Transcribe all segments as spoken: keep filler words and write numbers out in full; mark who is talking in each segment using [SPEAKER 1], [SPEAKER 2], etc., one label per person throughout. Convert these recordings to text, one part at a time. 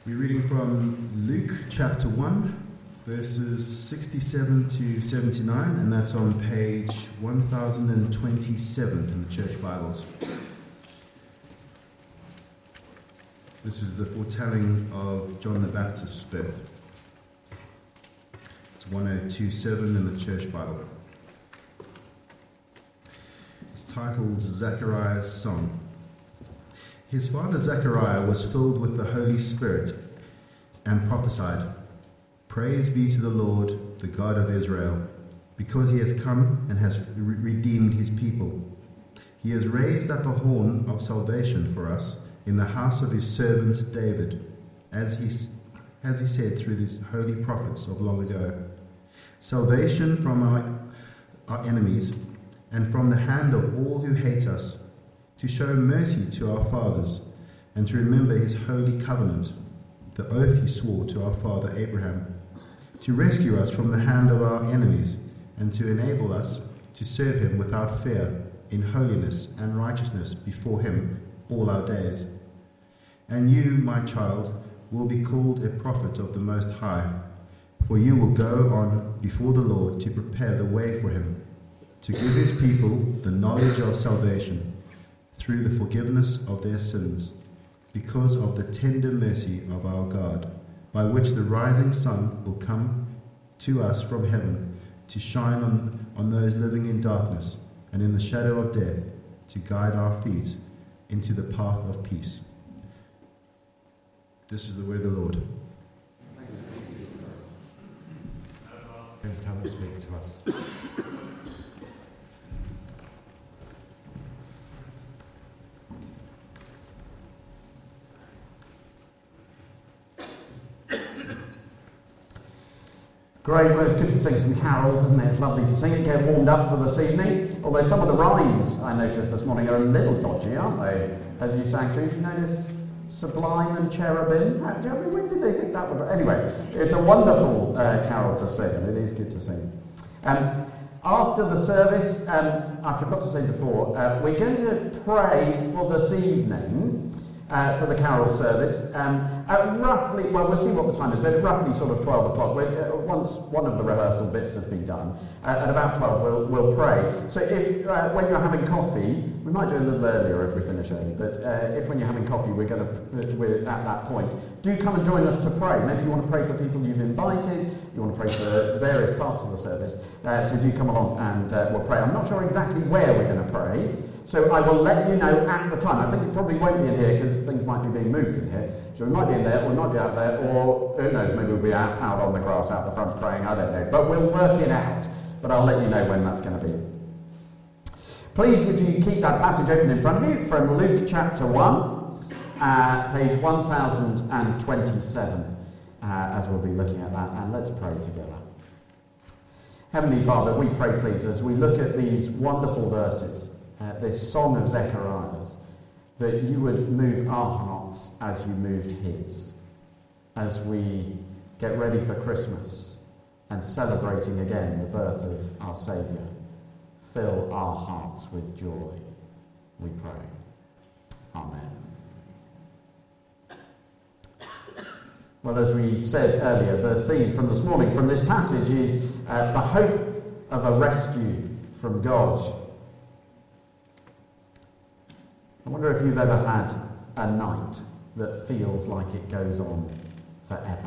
[SPEAKER 1] We're reading from Luke chapter one, verses sixty-seven to seventy-nine, and that's on page one thousand twenty-seven in the Church Bibles. This is the foretelling of John the Baptist's birth. It's one oh two seven in the Church Bible. It's titled Zechariah's Song. His father Zechariah was filled with the Holy Spirit and prophesied, "Praise be to the Lord, the God of Israel, because he has come and has re- redeemed his people. He has raised up a horn of salvation for us in the house of his servant David, as he, as he said through these holy prophets of long ago. Salvation from our, our enemies and from the hand of all who hate us, to show mercy to our fathers, and to remember his holy covenant, the oath he swore to our father Abraham, to rescue us from the hand of our enemies, and to enable us to serve him without fear, in holiness and righteousness before him all our days. And you, my child, will be called a prophet of the Most High, for you will go on before the Lord to prepare the way for him, to give his people the knowledge of salvation, through the forgiveness of their sins, because of the tender mercy of our God, by which the rising sun will come to us from heaven, to shine on, on those living in darkness and in the shadow of death, to guide our feet into the path of peace." This is the word of the Lord.
[SPEAKER 2] Please come and speak to us. Great, well, it's good to sing some carols, isn't it? It's lovely to sing it, get warmed up for this evening. Although some of the rhymes I noticed this morning are a little dodgy, aren't they? As you sang through, did you notice Sublime and Cherubim? How, when did they think that would... Anyway, it's a wonderful uh, carol to sing, and it is good to sing. Um, after the service, um, I forgot to say before, uh, we're going to pray for this evening, Uh, for the carol service, um, at roughly, well, we'll see what the time is, but roughly sort of twelve o'clock. We're, uh, once one of the rehearsal bits has been done, uh, at about twelve we'll, we'll pray. So if, uh, when you're having coffee, we might do a little earlier if we finish early, but uh, if when you're having coffee we're going to, we're at that point, do come and join us to pray. Maybe you want to pray for people you've invited, you want to pray for various parts of the service, uh, so do come along and uh, we'll pray. I'm not sure exactly where we're going to pray, so I will let you know at the time. I think it probably won't be in here because things might be being moved in here. So we might be in there, or we might be out there, or who knows, maybe we'll be out, out on the grass out the front praying, I don't know. But we'll work it out. But I'll let you know when that's going to be. Please would you keep that passage open in front of you from Luke chapter one, uh, page one thousand twenty-seven, uh, as we'll be looking at that. And let's pray together. Heavenly Father, we pray please as we look at these wonderful verses, uh, this song of Zechariah's, that you would move our hearts as you moved his, as we get ready for Christmas and celebrating again the birth of our Saviour. Fill our hearts with joy, we pray. Amen. Well, as we said earlier, the theme from this morning, from this passage, is uh, the hope of a rescue from God. I wonder if you've ever had a night that feels like it goes on forever.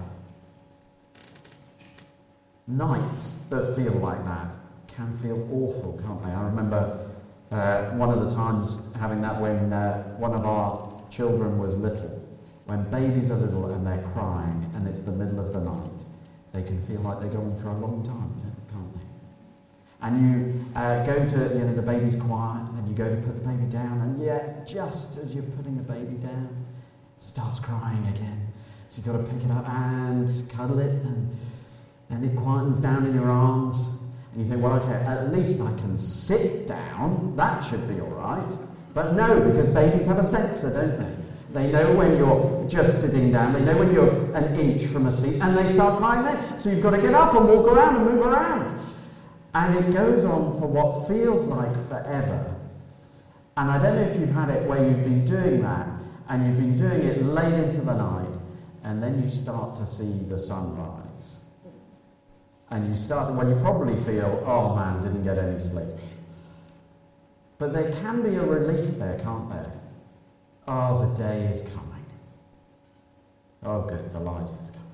[SPEAKER 2] Nights that feel like that can feel awful, can't they? I remember uh, one of the times having that when uh, one of our children was little. When babies are little and they're crying and it's the middle of the night, they can feel like they're going for a long time, can't they? And you uh, go to, you know, the baby's quiet, and you go to put the baby down, and yet, just as you're putting the baby down, it starts crying again. So you've got to pick it up and cuddle it, and then it quietens down in your arms, and you think, well, okay, at least I can sit down, that should be all right. But no, because babies have a sensor, don't they? They know when you're just sitting down, they know when you're an inch from a seat, and they start crying then. So you've got to get up and walk around and move around. And it goes on for what feels like forever. And I don't know if you've had it where you've been doing that, and you've been doing it late into the night, and then you start to see the sunrise. And you start, well, you probably feel, oh man, didn't get any sleep. But there can be a relief there, can't there? Oh, the day is coming. Oh, good, the light is coming.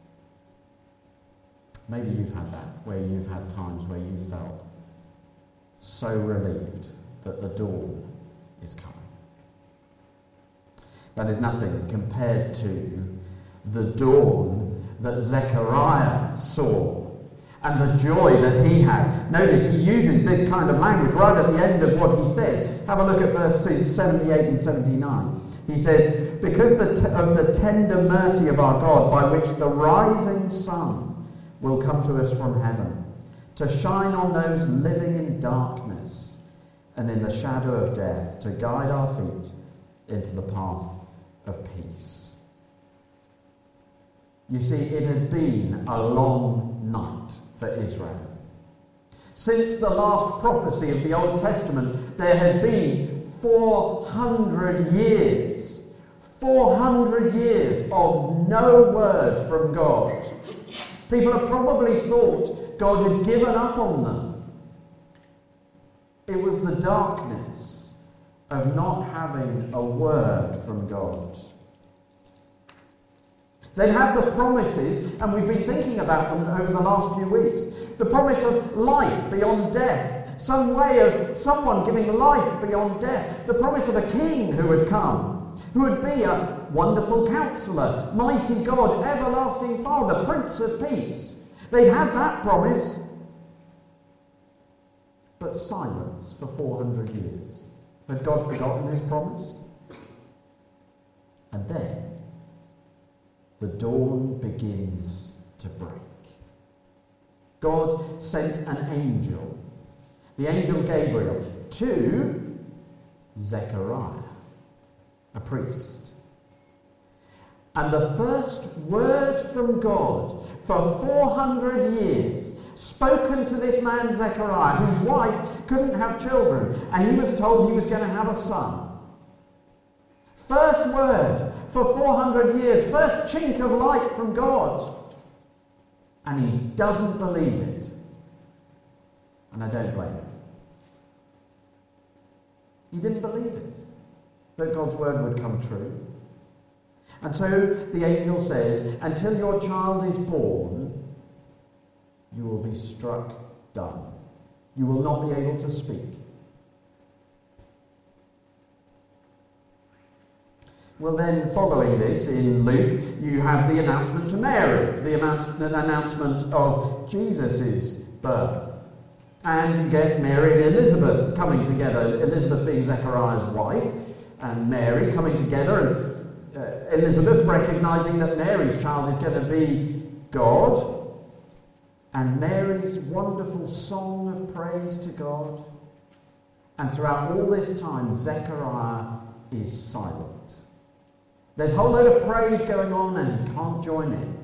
[SPEAKER 2] Maybe you've had that, where you've had times where you felt so relieved that the dawn is coming. That is nothing compared to the dawn that Zechariah saw and the joy that he had. Notice he uses this kind of language right at the end of what he says. Have a look at verses seventy-eight and seventy-nine. He says, because the t- of the tender mercy of our God, by which the rising sun will come to us from heaven, to shine on those living in darkness and in the shadow of death, to guide our feet into the path of peace. You see, it had been a long night for Israel. Since the last prophecy of the Old Testament, there had been four hundred years. four hundred years of no word from God. People have probably thought God had given up on them. It was the darkness of not having a word from God. They'd had the promises, and we've been thinking about them over the last few weeks. The promise of life beyond death, some way of someone giving life beyond death. The promise of a king who would come, who would be a wonderful counselor, mighty God, everlasting Father, Prince of Peace. They had that promise, but silence for four hundred years. Had God forgotten his promise? And then the dawn begins to break. God sent an angel, the angel Gabriel, to Zechariah, a priest. And the first word from God for four hundred years, spoken to this man Zechariah, whose wife couldn't have children, and he was told he was going to have a son. First word for four hundred years, first chink of light from God. And he doesn't believe it. And I don't blame him. He didn't believe it, that God's word would come true. And so the angel says, until your child is born, you will be struck dumb. You will not be able to speak. Well, then, following this, in Luke, you have the announcement to Mary, the announcement of Jesus' birth. And you get Mary and Elizabeth coming together, Elizabeth being Zechariah's wife, and Mary coming together, and uh, Elizabeth recognising that Mary's child is going to be God, and Mary's wonderful song of praise to God. And throughout all this time, Zechariah is silent. There's a whole load of praise going on and he can't join in.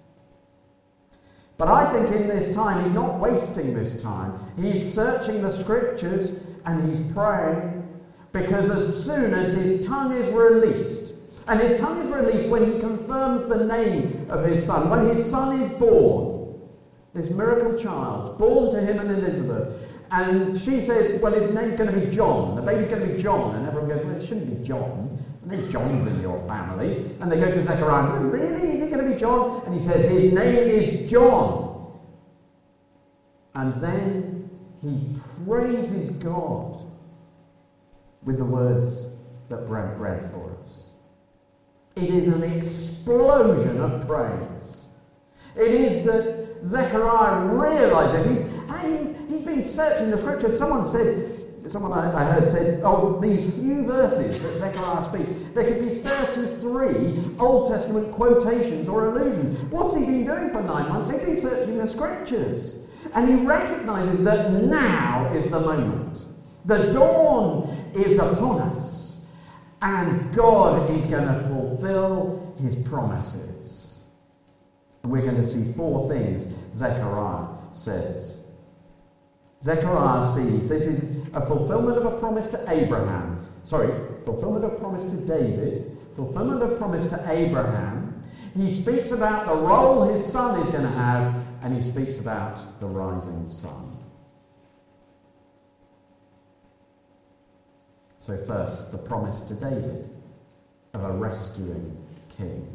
[SPEAKER 2] But I think in this time, he's not wasting this time. He's searching the scriptures and he's praying, because as soon as his tongue is released, and his tongue is released when he confirms the name of his son, when his son is born, this miracle child, born to him and Elizabeth, and she says, well, his name's going to be John, the baby's going to be John, and everyone goes, well, it shouldn't be John. The name's John's in your family. And they go to Zechariah, really? Is it going to be John? And he says, his name is John. And then he praises God with the words that Brent read for us. It is an explosion of praise. It is that Zechariah realizes he's, hey, he's been searching the scriptures. Someone said, Someone I, I heard said, oh, these few verses that Zechariah speaks, there could be thirty-three Old Testament quotations or allusions. What's he been doing for nine months? He's been searching the scriptures. And he recognizes that now is the moment. The dawn is upon us. And God is going to fulfill his promises. And we're going to see four things Zechariah says. Zechariah sees this is a fulfillment of a promise to Abraham. Sorry, fulfillment of promise to David, fulfillment of promise to Abraham. He speaks about the role his son is going to have, and he speaks about the rising sun. So first, the promise to David of a rescuing king.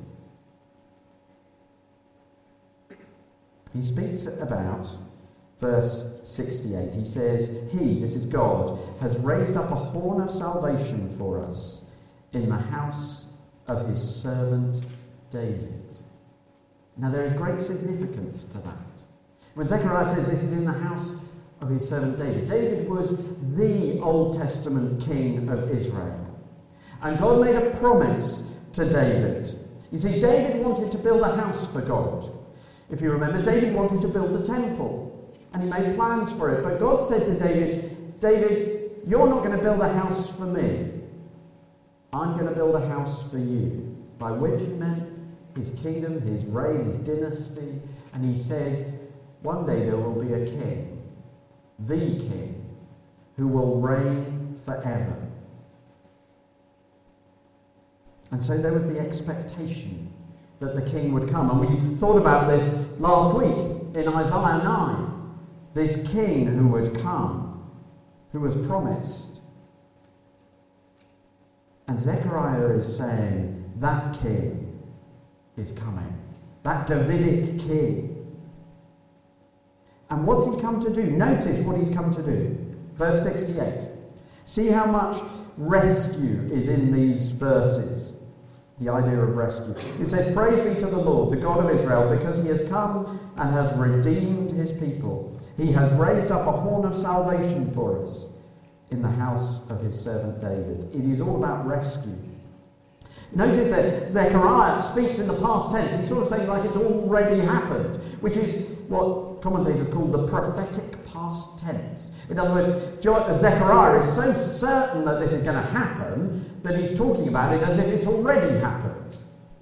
[SPEAKER 2] He speaks about verse sixty-eight. He says, He, this is God, has raised up a horn of salvation for us in the house of his servant David. Now there is great significance to that. When Zechariah says this is in the house of his servant David, David was the Old Testament king of Israel. And God made a promise to David. You see, David wanted to build a house for God. If you remember, David wanted to build the temple, and he made plans for it. But God said to David, David, you're not going to build a house for me. I'm going to build a house for you. By which he meant his kingdom, his reign, his dynasty. And he said, one day there will be a king, the king, who will reign forever. And so there was the expectation that the king would come. And we thought about this last week in Isaiah nine. This king who would come, who was promised. And Zechariah is saying that king is coming. That Davidic king. And what's he come to do? Notice what he's come to do. Verse sixty-eight. See how much rescue is in these verses. The idea of rescue. It says, Praise be to the Lord, the God of Israel, because he has come and has redeemed his people. He has raised up a horn of salvation for us in the house of his servant David. It is all about rescue. Notice that Zechariah speaks in the past tense. He's sort of saying like it's already happened, which is what commentators call the prophetic past tense. In other words, Zechariah is so certain that this is going to happen that he's talking about it as if it's already happened.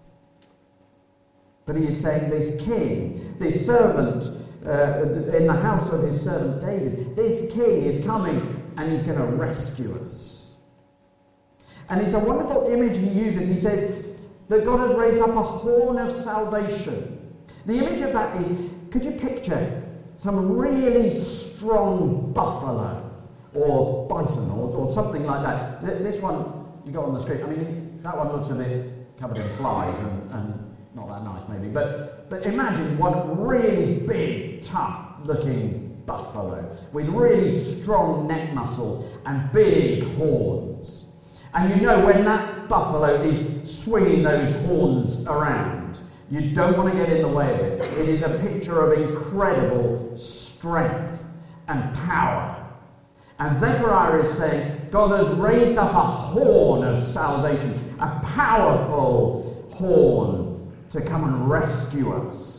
[SPEAKER 2] But he is saying this king, this servant uh, in the house of his servant David, this king is coming and he's going to rescue us. And it's a wonderful image he uses. He says that God has raised up a horn of salvation. The image of that is, could you picture some really strong buffalo or bison or, or something like that? This one you got on the screen, I mean, that one looks a bit covered in flies and, and not that nice maybe, but, but imagine one really big, tough-looking buffalo with really strong neck muscles and big horns. And you know when that buffalo is swinging those horns around, you don't want to get in the way of it. It is a picture of incredible strength and power. And Zechariah is saying, God has raised up a horn of salvation, a powerful horn to come and rescue us.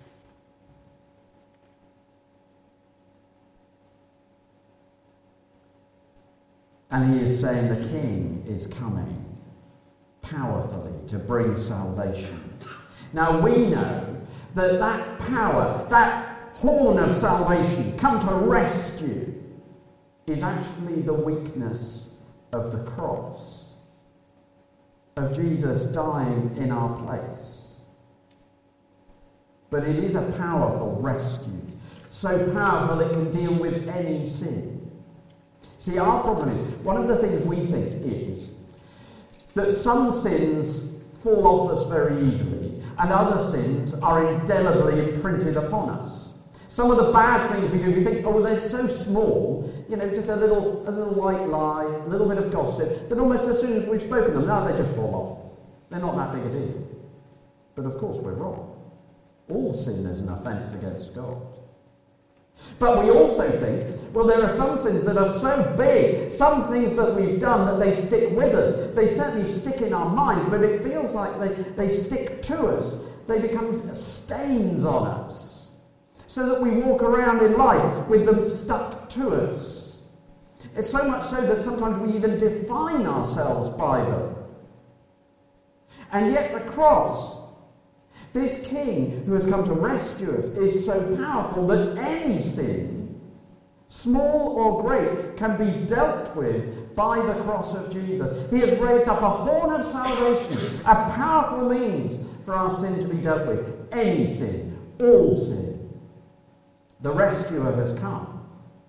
[SPEAKER 2] And he is saying the king is coming powerfully to bring salvation. Now we know that that power, that horn of salvation, come to rescue, is actually the weakness of the cross, of Jesus dying in our place. But it is a powerful rescue, so powerful it can deal with any sin. See, our problem is, one of the things we think is that some sins fall off us very easily, and other sins are indelibly imprinted upon us. Some of the bad things we do, we think, oh, well, they're so small, you know, just a little, a little white lie, a little bit of gossip, that almost as soon as we've spoken them, no, they just fall off. They're not that big a deal. But of course, we're wrong. All sin is an offence against God. But we also think, well, there are some sins that are so big, some things that we've done that they stick with us. They certainly stick in our minds, but it feels like they, they stick to us. They become stains on us, so that we walk around in life with them stuck to us. It's so much so that sometimes we even define ourselves by them. And yet the cross, this king who has come to rescue us, is so powerful that any sin, small or great, can be dealt with by the cross of Jesus. He has raised up a horn of salvation, a powerful means for our sin to be dealt with. Any sin, all sin. The rescuer has come.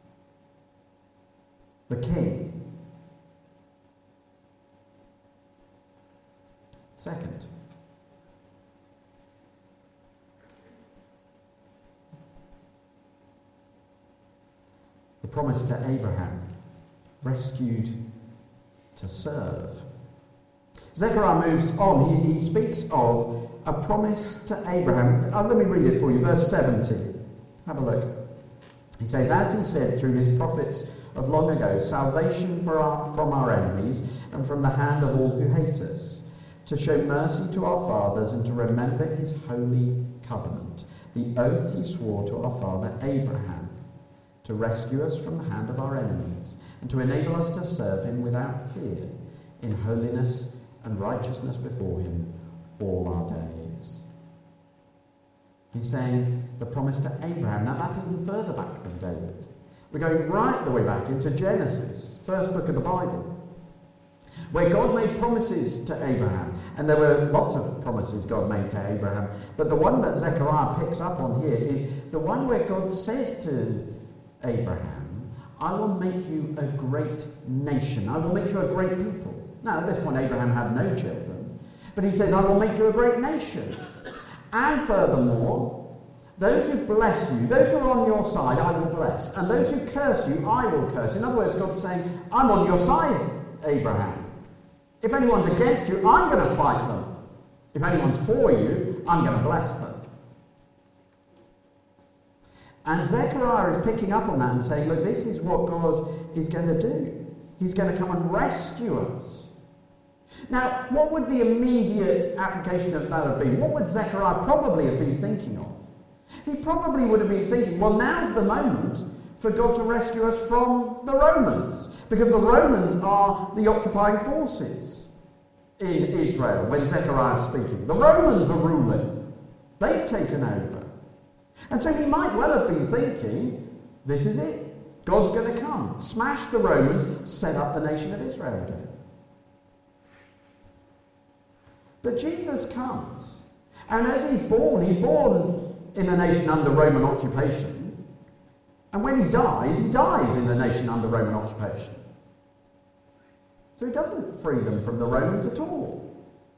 [SPEAKER 2] The King. Second, the promise to Abraham, rescued to serve. Zechariah moves on. He, he speaks of a promise to Abraham. Uh, let me read it for you, verse seventy. Have a look. He says, as he said through his prophets of long ago, salvation for our, from our enemies and from the hand of all who hate us, to show mercy to our fathers and to remember his holy covenant, the oath he swore to our father Abraham, to rescue us from the hand of our enemies and to enable us to serve him without fear, in holiness and righteousness before him all our days. He's saying the promise to Abraham. Now that's even further back than David. We're going right the way back into Genesis, first book of the Bible, where God made promises to Abraham. And there were lots of promises God made to Abraham. But the one that Zechariah picks up on here is the one where God says to Abraham, I will make you a great nation. I will make you a great people. Now, at this point, Abraham had no children. But he says, I will make you a great nation. And furthermore, those who bless you, those who are on your side, I will bless. And those who curse you, I will curse. In other words, God's saying, I'm on your side, Abraham. If anyone's against you, I'm going to fight them. If anyone's for you, I'm going to bless them. And Zechariah is picking up on that and saying, look, this is what God is going to do. He's going to come and rescue us. Now, what would the immediate application of that have been? What would Zechariah probably have been thinking of? He probably would have been thinking, well, now's the moment for God to rescue us from the Romans, because the Romans are the occupying forces in Israel when Zechariah is speaking. The Romans are ruling. They've taken over. And so he might well have been thinking, this is it. God's going to come, smash the Romans, set up the nation of Israel again. But Jesus comes, and as he's born, he's born in a nation under Roman occupation. And when he dies, he dies in a nation under Roman occupation. So he doesn't free them from the Romans at all.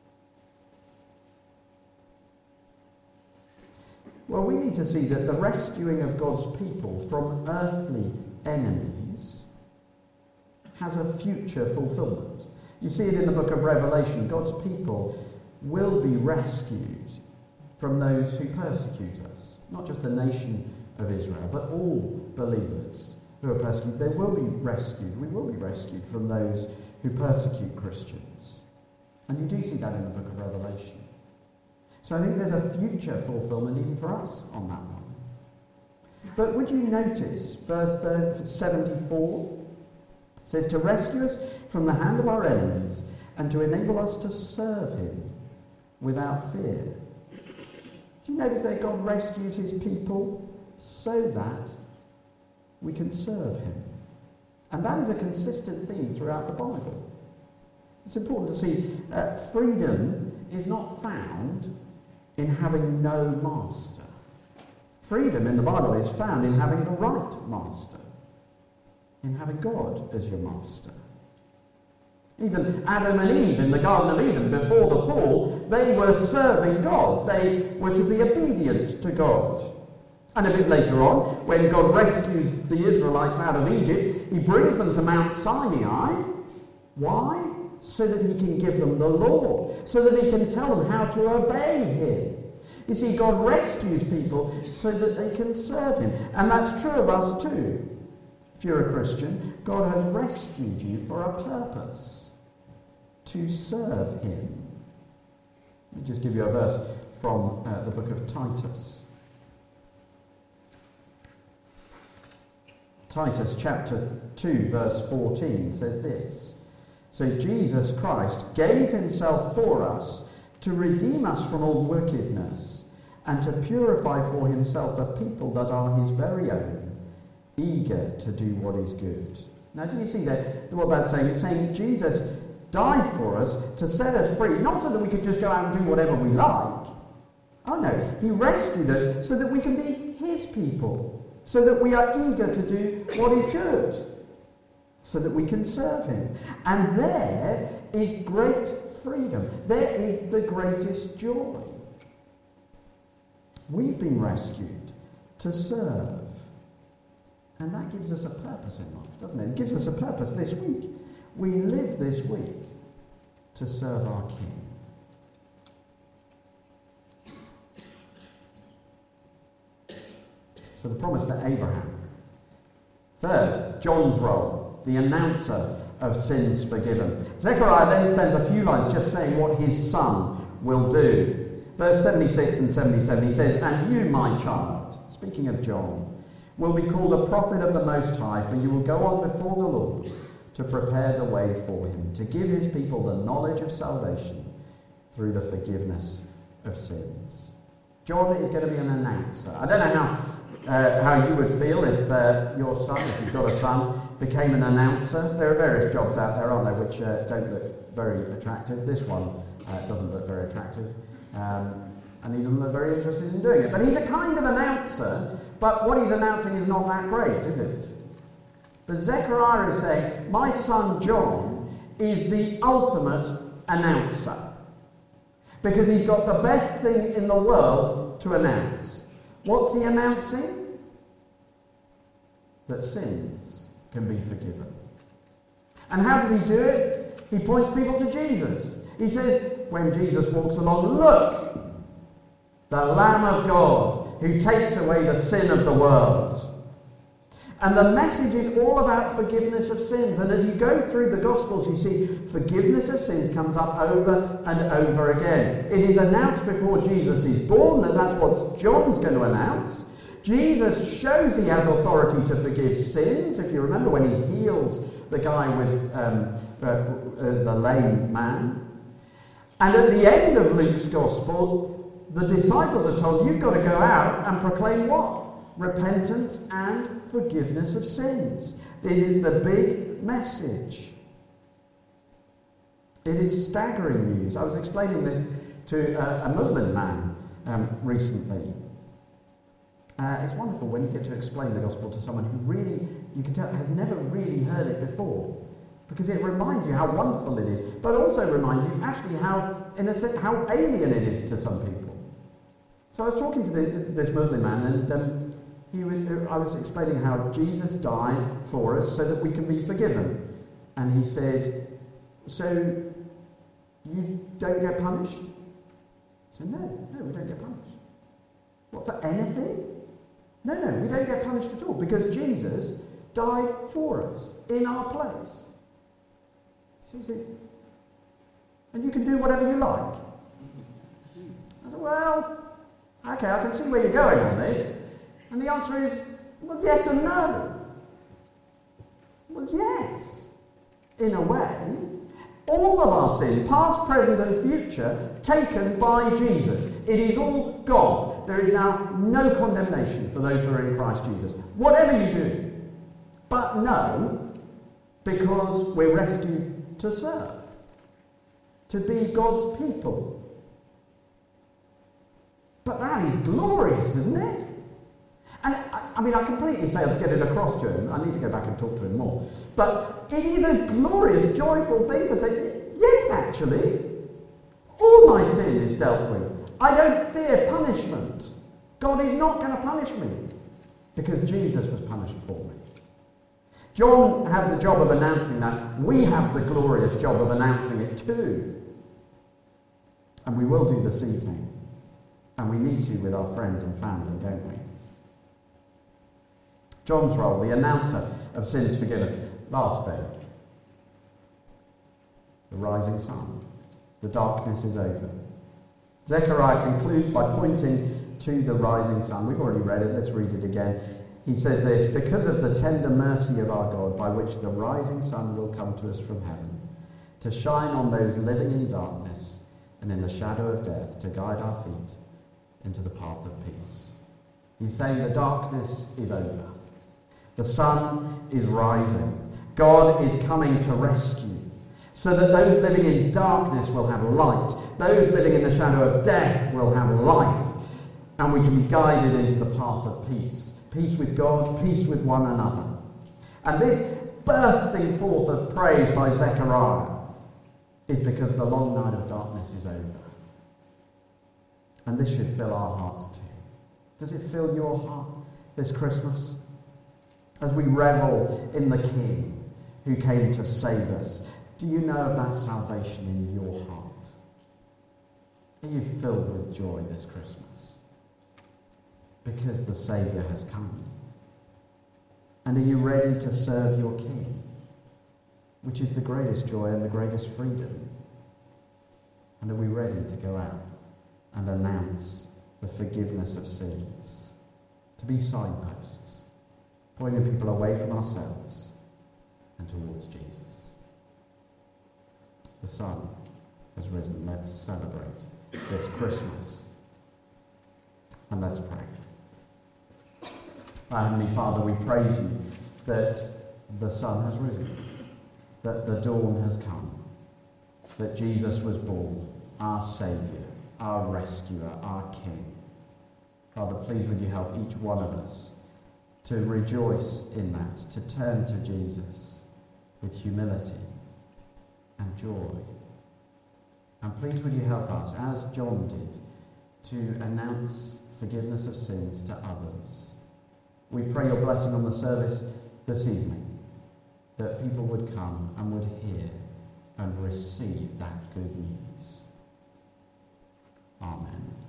[SPEAKER 2] Well, we need to see that the rescuing of God's people from earthly enemies has a future fulfillment. You see it in the book of Revelation. God's people will be rescued from those who persecute us. Not just the nation of Israel, but all believers who are persecuted. They will be rescued. We will be rescued from those who persecute Christians. And you do see that in the book of Revelation. So I think there's a future fulfillment even for us on that one. But would you notice verse seventy-four? It says, to rescue us from the hand of our enemies and to enable us to serve him without fear. Do you notice that God rescues his people so that we can serve him? And that is a consistent theme throughout the Bible. It's important to see uh, freedom is not found in having no master. Freedom in the Bible is found in having the right master, in having God as your master. Even Adam and Eve in the Garden of Eden before the fall, they were serving God. They were to be obedient to God. And a bit later on, when God rescues the Israelites out of Egypt, he brings them to Mount Sinai. Why? So that he can give them the law, so that he can tell them how to obey him. You see, God rescues people so that they can serve him. And that's true of us too. If you're a Christian, God has rescued you for a purpose, to serve him. Let me just give you a verse from uh, the book of Titus. Titus chapter two, verse fourteen says this. So Jesus Christ gave himself for us to redeem us from all wickedness and to purify for himself a people that are his very own, eager to do what is good. Now, do you see that? What that's saying? It's saying Jesus died for us to set us free, not so that we could just go out and do whatever we like. Oh no, he rescued us so that we can be his people, so that we are eager to do what is good, so that we can serve him. And there is great freedom. There is the greatest joy. We've been rescued to serve. And that gives us a purpose in life, doesn't it? It gives us a purpose this week. We live this week to serve our King. So the promise to Abraham. Third, John's role, the announcer of sins forgiven. Zechariah then spends a few lines just saying what his son will do. Verse seventy-six and seventy-seven, he says, "And you, my child," speaking of John, "will be called a prophet of the Most High, for you will go on before the Lord to prepare the way for him, to give his people the knowledge of salvation through the forgiveness of sins." John is going to be an announcer. I don't know how uh, how you would feel if uh, your son, if you've got a son, became an announcer. There are various jobs out there, aren't there, which uh, don't look very attractive. This one uh, doesn't look very attractive. Um, and he doesn't look very interested in doing it. But he's a kind of announcer, but what he's announcing is not that great, is it? But Zechariah is saying, my son John is the ultimate announcer. Because he's got the best thing in the world to announce. What's he announcing? That sins can be forgiven. And how does he do it? He points people to Jesus. He says, when Jesus walks along, look, the Lamb of God who takes away the sin of the world. And the message is all about forgiveness of sins. And as you go through the Gospels, you see forgiveness of sins comes up over and over again. It is announced before Jesus is born, and that's what John's going to announce. Jesus shows he has authority to forgive sins. If you remember when he heals the guy with um, uh, uh, the lame man. And at the end of Luke's Gospel, the disciples are told, you've got to go out and proclaim what? Repentance and forgiveness of sins. It is the big message. It is staggering news. I was explaining this to a, a Muslim man um, recently. Uh, it's wonderful when you get to explain the gospel to someone who really, you can tell, has never really heard it before. Because it reminds you how wonderful it is, but also reminds you actually how, in a sense, how alien it is to some people. So I was talking to the, this Muslim man, and um, he was, I was explaining how Jesus died for us so that we can be forgiven. And he said, so you don't get punished? I said, no, no, we don't get punished. What, for anything? No, no, we don't get punished at all, because Jesus died for us, in our place. So he said, and you can do whatever you like? I said, well, okay, I can see where you're going on this. And the answer is, well, yes and no. Well, yes, in a way. All of our sin, past, present and future, taken by Jesus. It is all gone. There is now no condemnation for those who are in Christ Jesus. Whatever you do. But no, because we're rescued to serve. To be God's people. But that is glorious, isn't it? And I, I mean, I completely failed to get it across to him. I need to go back and talk to him more. But it is a glorious, joyful thing to say, yes, actually, all my sin is dealt with. I don't fear punishment. God is not going to punish me because Jesus was punished for me. John had the job of announcing that. We have the glorious job of announcing it too. And we will do this evening. And we need to with our friends and family, don't we? John's role, the announcer of sins forgiven. Last day. The rising sun. The darkness is over. Zechariah concludes by pointing to the rising sun. We've already read it, let's read it again. He says this, because of the tender mercy of our God, by which the rising sun will come to us from heaven, to shine on those living in darkness and in the shadow of death, to guide our feet into the path of peace. He's saying the darkness is over. The sun is rising. God is coming to rescue, so that those living in darkness will have light. Those living in the shadow of death will have life. And we can be guided into the path of peace. Peace with God, peace with one another. And this bursting forth of praise by Zechariah is because the long night of darkness is over. And this should fill our hearts too. Does it fill your heart this Christmas? As we revel in the King who came to save us, do you know of that salvation in your heart? Are you filled with joy this Christmas? Because the Saviour has come. And are you ready to serve your King, which is the greatest joy and the greatest freedom? And are we ready to go out and announce the forgiveness of sins, to be signposts, pointing people away from ourselves and towards Jesus? The sun has risen. Let's celebrate this Christmas. And let's pray. Our Heavenly Father, we praise you that the sun has risen, that the dawn has come, that Jesus was born, our Saviour, our rescuer, our King. Father, please would you help each one of us to rejoice in that, to turn to Jesus with humility and joy. And please would you help us, as John did, to announce forgiveness of sins to others. We pray your blessing on the service this evening, that people would come and would hear and receive that good news. Amen.